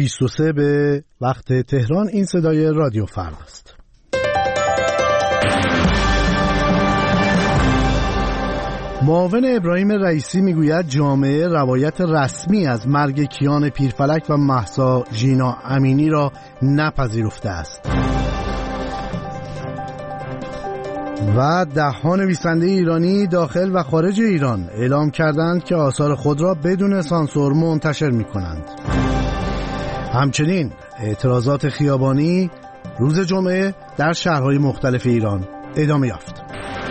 23 به وقت تهران. این صدای رادیو فردا است. معاون ابراهیم رئیسی میگوید جامعه روایت رسمی از مرگ کیان پیرفلک و مهسا ژینا امینی را نپذیرفته است. و ده‌ها نویسنده ایرانی داخل و خارج ایران اعلام کردند که آثار خود را بدون سانسور منتشر می‌کنند. همچنین اعتراضات خیابانی روز جمعه در شهرهای مختلف ایران ادامه یافت.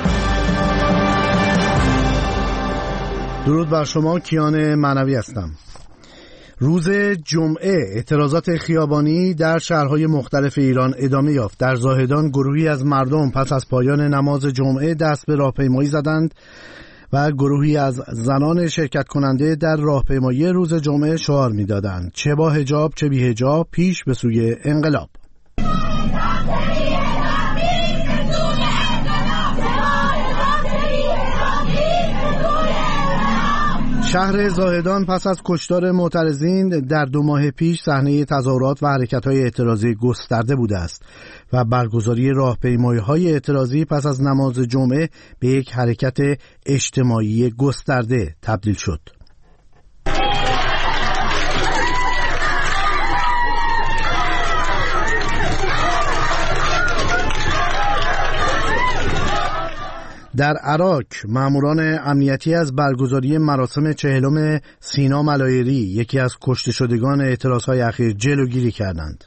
درود بر شما، کیان معنوی هستم. روز جمعه اعتراضات خیابانی در شهرهای مختلف ایران ادامه یافت. در زاهدان گروهی از مردم پس از پایان نماز جمعه دست به راهپیمایی زدند و گروهی از زنان شرکت کننده در راهپیمایی روز جمعه شعار می‌دادند: چه با حجاب چه بی حجاب، پیش به سوی انقلاب. شهر زاهدان پس از کشتار معترضین در 2 ماه پیش صحنه تظاهرات و حرکت‌های اعتراضی گسترده بوده است و برگزاری راهپیمایی‌های اعتراضی پس از نماز جمعه به یک حرکت اجتماعی گسترده تبدیل شد. در عراق ماموران امنیتی از برگزاری مراسم 40 سینا ملایری، یکی از کشته شدگان اعتراضهای اخیر، جلوگیری کردند.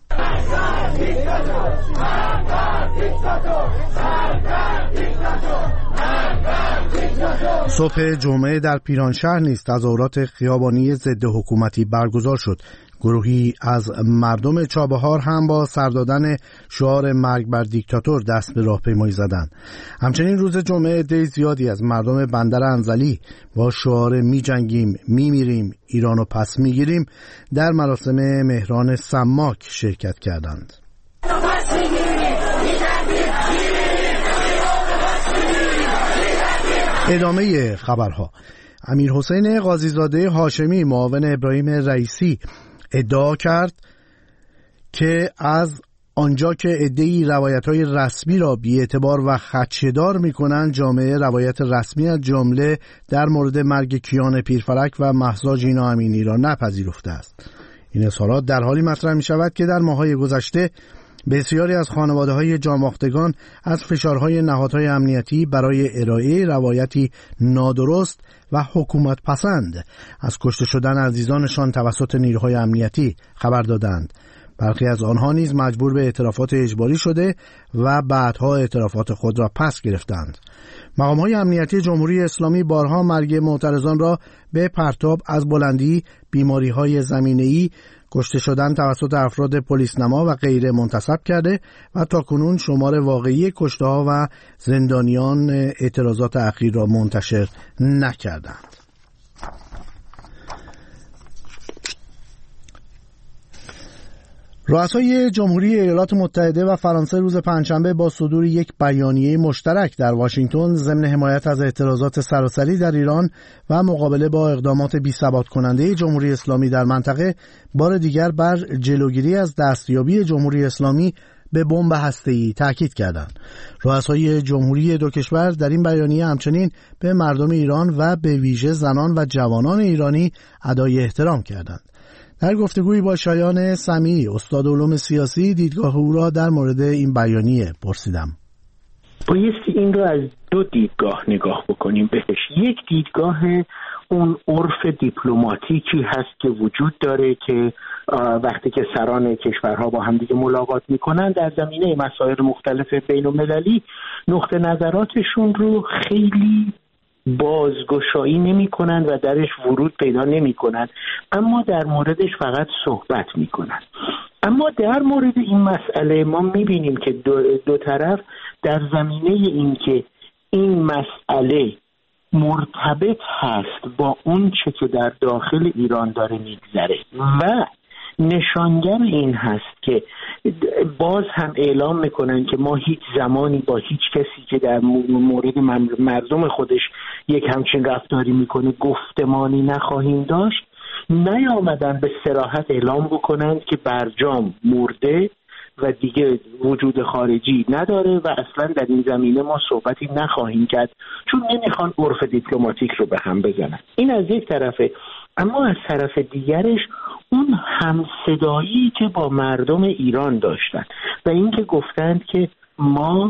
صبح جمعه در پیرانشهر نیز تظاهرات خیابانی ضد حکومتی برگزار شد. گروهی از مردم چابهار هم با سر دادن شعار مرگ بر دیکتاتور دست به راهپیمایی زدند. همچنین روز جمعه عده زیادی از مردم بندر انزلی با شعار می جنگیم می میریم ایرانو پس می گیریم در مراسم مهران سماک شرکت کردند. ادامه خبرها. امیر حسین قاضیزاده هاشمی معاون ابراهیم رئیسی ادعا کرد که از آنجا که عده‌ای روایت‌های رسمی را بی‌اعتبار و خدشه‌دار می‌کنند، جامعه روایت رسمی از جمله در مورد مرگ کیان پیرفلک و مهسا ژینا امینی را نپذیرفته است. این اظهارات در حالی مطرح می‌شود که در ماه‌های گذشته بسیاری از خانواده‌های جانباختگان از فشارهای نهادهای امنیتی برای ارائه روایتی نادرست و حکومت پسند از کشته شدن عزیزانشان توسط نیروهای امنیتی خبر دادند. برخی از آنها نیز مجبور به اعترافات اجباری شده و بعدها اعترافات خود را پس گرفتند. مقام‌های امنیتی جمهوری اسلامی بارها مرگ معترضان را به پرتاب از بلندی، بیماری‌های زمینه‌ای، کشته شدن توسط افراد پلیسنما و غیره منتسب کرده و تاکنون شمار واقعی کشته‌ها و زندانیان اعتراضات اخیر را منتشر نکردند. رؤسای جمهوری ایالات متحده و فرانسه روز پنجشنبه با صدور یک بیانیه مشترک در واشنگتن ضمن حمایت از اعتراضات سراسری در ایران و مقابله با اقدامات بی‌ثبات کننده جمهوری اسلامی در منطقه بار دیگر بر جلوگیری از دستیابی جمهوری اسلامی به بمب هسته‌ای تاکید کردند. رؤسای جمهوری دو کشور در این بیانیه همچنین به مردم ایران و به ویژه زنان و جوانان ایرانی ادای احترام کردند. در گفتگویی با شایان سمیعی، استاد علوم سیاسی، دیدگاه او را در مورد این بیانیه پرسیدم. بایستی این را از 2 دیدگاه نگاه بکنیم بهش. یک دیدگاه اون عرف دیپلماتیکی هست که وجود داره که وقتی که سران کشورها با هم دیگه ملاقات میکنن در زمینه مسائل مختلف بین المللی نقطه نظراتشون رو خیلی بازگشایی نمی کنند و درش ورود پیدا نمی کنند، اما در موردش فقط صحبت می کنند. اما در مورد این مسئله ما می بینیم که دو طرف در زمینه این که این مسئله مرتبط هست با اون چه که در داخل ایران داره میگذره و نشانگر این هست که باز هم اعلام میکنن که ما هیچ زمانی با هیچ کسی که در مورد مردم خودش یک همچین رفتاری میکنه گفتمانی نخواهیم داشت. نیامدن به صراحت اعلام بکنند که برجام مرده و دیگه وجود خارجی نداره و اصلا در این زمینه ما صحبتی نخواهیم کرد، چون نمیخوان عرف دیپلماتیک رو به هم بزنن. این از یک طرفه. اما از طرف دیگرش اون همصدایی که با مردم ایران داشتن و اینکه گفتند که ما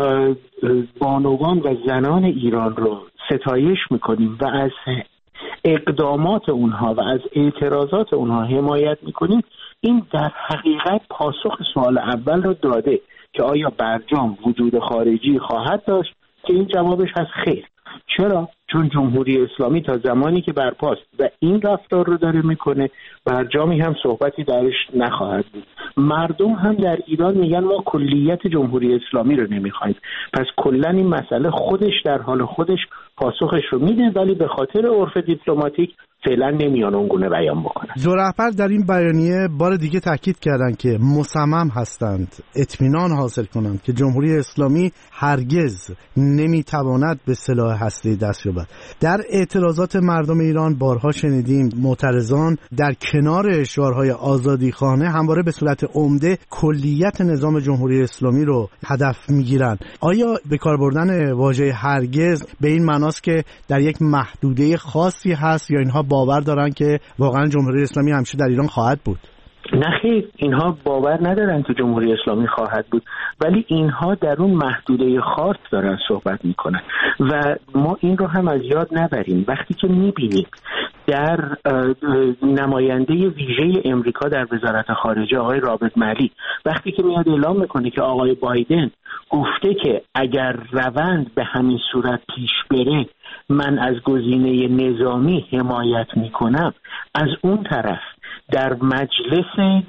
بانوان و زنان ایران رو ستایش میکنیم و از اقدامات اونها و از اعتراضات اونها حمایت میکنیم، این در حقیقت پاسخ سوال اول رو داده که آیا برجام وجود خارجی خواهد داشت، که این جوابش هست خیر. چرا؟ چون جمهوری اسلامی تا زمانی که برپاست و این رفتار رو داره میکنه، برجامی هم صحبتی درش نخواهد بود. مردم هم در ایران میگن ما کلیت جمهوری اسلامی رو نمیخوایم. پس کلا این مسئله خودش در حال خودش پاسخش رو میده، ولی به خاطر عرف دیپلماتیک فعلا نمیان اونگونه بیان بکنن. دو رهبر در این بیانیه بار دیگه تاکید کردند که مصمم هستند اطمینان حاصل کنند که جمهوری اسلامی هرگز نمیتواند به سلاح هسته‌ای دست یابد. در اعتراضات مردم ایران بارها شنیدیم معترضان در کنار شعارهای آزادیخواهانه همواره به صورت عمده کلیت نظام جمهوری اسلامی رو هدف میگیرند. آیا به کار بردن واژه هرگز به این معناست که در یک محدوده خاصی هست یا اینها باور دارن که واقعا جمهوری اسلامی همیشه در ایران خواهد بود؟ نه خیر، اینها باور ندارن که جمهوری اسلامی خواهد بود، ولی اینها در اون محدوده خاص دارن صحبت میکنن و ما این رو هم از یاد نبریم. وقتی که میبینیم در نماینده ویژه امریکا در وزارت خارجه آقای رابرت ملی وقتی که میاد اعلام میکنه که آقای بایدن گفته که اگر روند به همین صورت پیش بره من از گزینه نظامی حمایت میکنم، از اون طرف در مجلس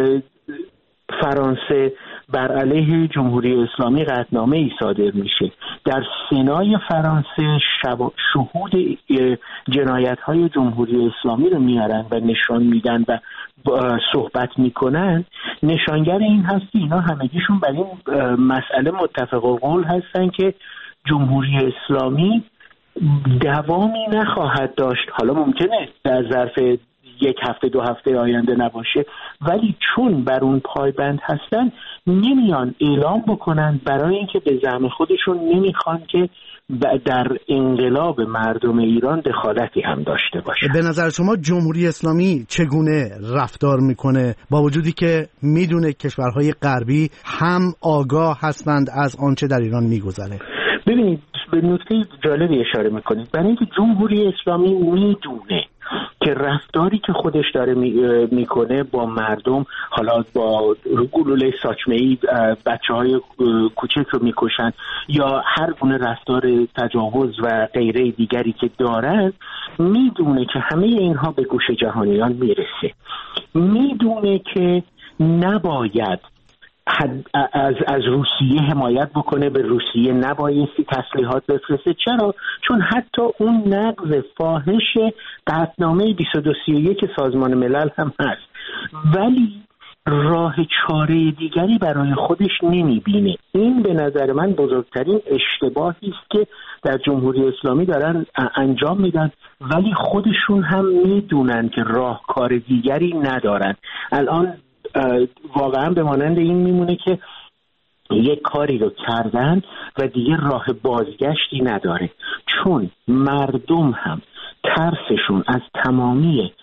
فرانسه بر علیه جمهوری اسلامی قطعنامه‌ای صادر میشه، در سنای فرانسه شهود جنایت‌های جمهوری اسلامی رو میارن و نشان میدن و صحبت میکنن، نشانگر این هست که اینا همگیشون بر این مسئله متفق القول هستن که جمهوری اسلامی دوامی نخواهد داشت. حالا ممکنه در ظرف یک هفته دو هفته آینده نباشه، ولی چون بر اون پایبند هستن نمیان اعلام بکنن، برای اینکه به زعم خودشون نمیخوان که در انقلاب مردم ایران دخالتی هم داشته باشه. به نظر شما جمهوری اسلامی چگونه رفتار میکنه با وجودی که میدونه کشورهای غربی هم آگاه هستند از آنچه در ایران میگذره؟ ببینید، به نکته جالبی اشاره میکنید. برای اینکه جمهوری اسلامی میدونه که رفتاری که خودش داره میکنه با مردم، حالا با گلوله ساچمه‌ای بچه‌های کوچک رو میکشن یا هر گونه رفتار تجاوز و غیره دیگری که دارن، میدونه که همه اینها به گوش جهانیان میرسه. میدونه که نباید از روسیه حمایت بکنه، به روسیه نبایستی تسلیحات بفرسته. چرا؟ چون حتی اون نقض فاحش قطعنامه 2231 سازمان ملل هم هست، ولی راه چاره دیگری برای خودش نمیبینه. این به نظر من بزرگترین اشتباهی است که در جمهوری اسلامی دارن انجام میدن، ولی خودشون هم میدونن که راهکار دیگری ندارن. الان واقعا به مانند این میمونه که یک کاری رو کردن و دیگه راه بازگشتی نداره، چون مردم هم ترسشون از تمامی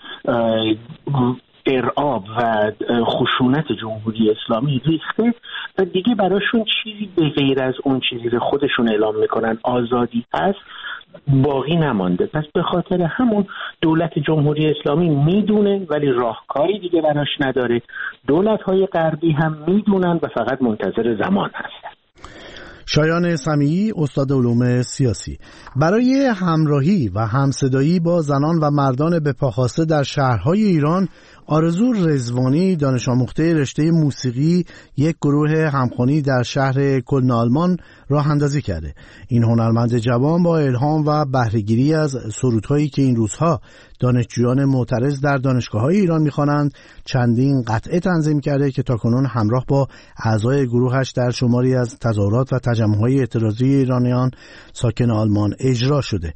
ارعاب و خشونت جمهوری اسلامی ریخته و دیگه براشون چیزی به غیر از اون چیزی که خودشون اعلام میکنن آزادی هست باقی نمانده. پس به خاطر همون دولت جمهوری اسلامی میدونه ولی راهکاری دیگه براش نداره. دولت‌های غربی هم میدونن و فقط منتظر زمان هستن. شایان سمیعی، استاد علوم سیاسی. برای همراهی و همصدایی با زنان و مردان به پاخواسته در شهرهای ایران، آرزو رضوانی دانش آموخته رشته موسیقی یک گروه همخوانی در شهر کلن آلمان راه اندازی کرده. این هنرمند جوان با الهام و بهره‌گیری از سرودهایی که این روزها دانشجویان معترض در دانشگاه‌های ایران می‌خوانند چندین قطعه تنظیم کرده که تاکنون همراه با اعضای گروهش در شماری از تظاهرات و تجمع‌های اعتراضی ایرانیان ساکن آلمان اجرا شده.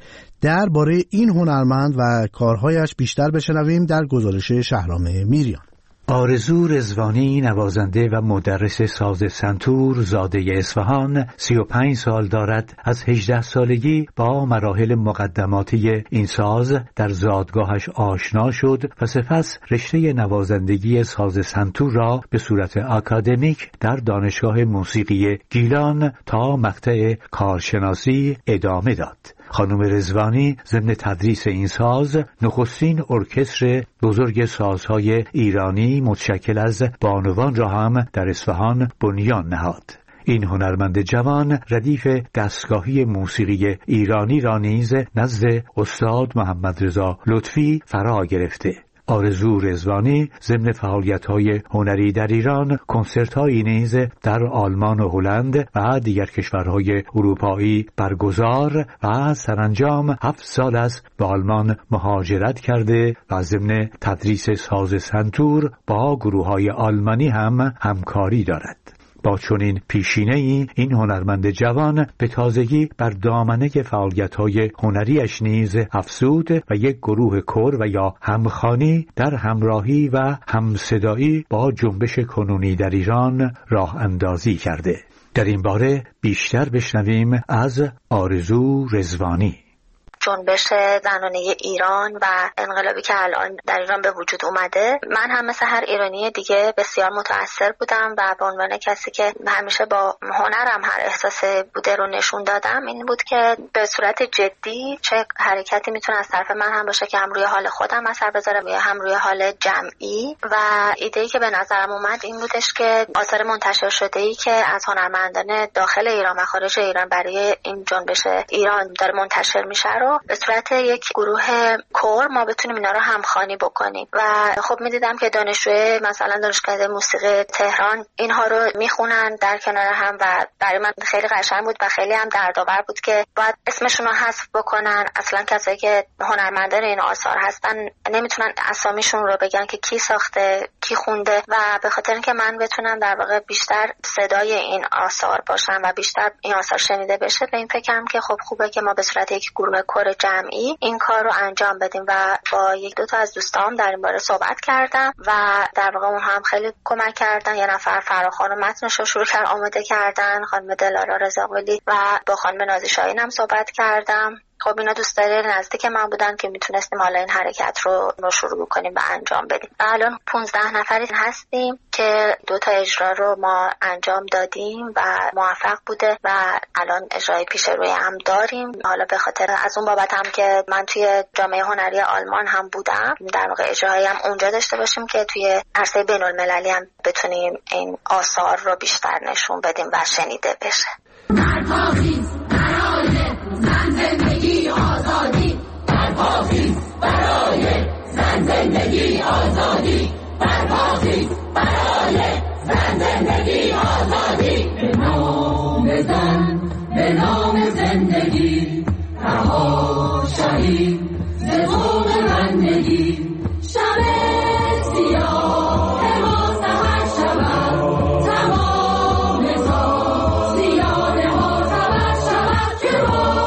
درباره این هنرمند و کارهایش بیشتر بشنویم در گزارش شهرام میریان. آرزو رضوانی، نوازنده و مدرس ساز سنتور، زاده اصفهان، 35 سال دارد. از 18 سالگی با مراحل مقدماتی این ساز در زادگاهش آشنا شد و سپس رشته نوازندگی ساز سنتور را به صورت آکادمیک در دانشگاه موسیقی گیلان تا مقطع کارشناسی ادامه داد. خانم رضوانی ضمن تدریس این ساز نخستین ارکستر بزرگ سازهای ایرانی متشکل از بانوان را هم در اصفهان بنیان نهاد. این هنرمند جوان ردیف دستگاهی موسیقی ایرانی را نیز نزد استاد محمد رضا لطفی فرا گرفته. آرزو رضوانی ضمن فعالیت‌های هنری در ایران کنسرت‌هایی نیز در آلمان و هلند و دیگر کشورهای اروپایی برگزار و سرانجام 7 سال است به آلمان مهاجرت کرده و ضمن تدریس ساز سنتور با گروه‌های آلمانی هم همکاری دارد. با چنین پیشینه‌ای این هنرمند جوان به تازگی بر دامنه فعالیت‌های هنریش نیز افزود و یک گروه کور و یا همخوانی در همراهی و همصدایی با جنبش کنونی در ایران راه اندازی کرده. در این باره بیشتر بشنویم از آرزو رضوانی. جنبش زنانه ایران و انقلابی که الان در ایران به وجود اومده، من هم مثل هر ایرانی دیگه بسیار متاثر بودم و به عنوان کسی که همیشه با هنرم هر احساس بوده رو نشون دادم، این بود که به صورت جدی چه حرکتی میتونه از طرف من هم باشه که هم روی حال خودم اثر بذاره یا هم روی حال جمعی. و ایده‌ای که به نظرم اومد این بودش که آثار منتشر شده‌ای که از هنرمندان داخل ایران و خارج ایران برای این جنبش ایران داره منتشر میشه رو به صورت یک گروه کور ما بتونیم اینا رو همخوانی بکنیم. و خب میدیدم که دانشجوی مثلا دانشکده موسیقی تهران اینها رو میخونن در کنار هم و برای من خیلی قشنگ بود و خیلی هم دردآور بود که باید اسمشون رو حذف بکنن. اصلا کسایی که هنرمندان این آثار هستن نمیتونن اسامیشون رو بگن که کی ساخته کی خونده، و به خاطر اینکه من بتونم در واقع بیشتر صدای این آثار باشم و بیشتر این آثار شنیده بشه، به این فکرم که خب خوبه که ما به صورت یک گروه کور جمعی این کار رو انجام بدیم. و با 1-2 تا از دوستام در این باره صحبت کردم و در واقع اون هم خیلی کمک کردن. یه نفر فراخوان متنش رو شروع کرد آماده کردن، خانم دلارا رضاقلی، و با خانم نازی شاهین هم صحبت کردم. خب اینا دوستای نزدیک من بودن که میتونستیم حالا این حرکت رو شروع کنیم و انجام بدیم. و الان 15 نفری هستیم که 2 تا اجرا رو ما انجام دادیم و موفق بوده و الان اجرای پیش روی هم داریم. حالا به خاطر از اون بابت هم که من توی جامعه هنری آلمان هم بودم، در واقع اجراهایی هم اونجا داشته باشیم که توی عرصه بین‌المللی هم بتونیم این آثار رو بیشتر نشون بدیم و شنیده بشه. زندگی آزادی برپاخیز برای زندگی آزادی برپاخیز برای زندگی آزادی به نام زن به نام زندگی رها شهید ز طوق رندگی شب سیاه ما سحر شود تمام تا زیاده ها سبر شود که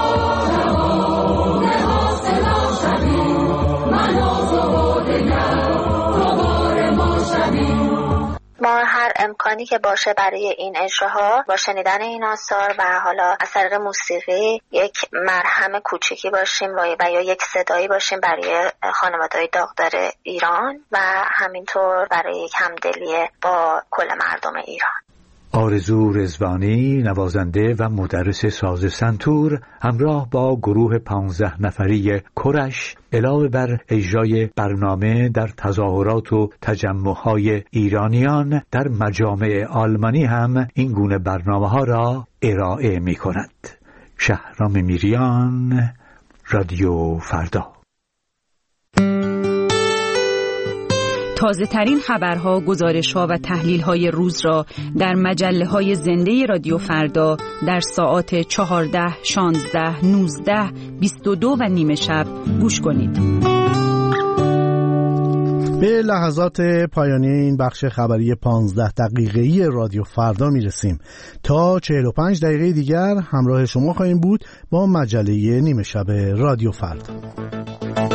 ما هر امکانی که باشه برای این اجراها با شنیدن این آثار و حالا از طریق موسیقی یک مرهم کوچیکی باشیم و یا یک صدایی باشیم برای خانواده‌های داغدار ایران و همینطور برای یک همدلی با کل مردم ایران. آرزو رضوانی، نوازنده و مدرس ساز سنتور، همراه با گروه 15 نفری کرش علاوه بر اجرای برنامه در تظاهرات و تجمع‌های ایرانیان در مجامع آلمانی هم این گونه برنامه‌ها را ارائه می‌کند. شهرام میریان، رادیو فردا. تازه ترین خبرها، گزارش‌ها و تحلیل‌های روز را در مجله‌های زنده رادیو فردا در ساعات 14، 16، 19، 22 و نیم شب گوش کنید. به لحظات پایانی این بخش خبری 15 دقیقه‌ای رادیو فردا میرسیم. تا 45 دقیقه دیگر همراه شما خواهیم بود با مجله نیمه شب رادیو فردا.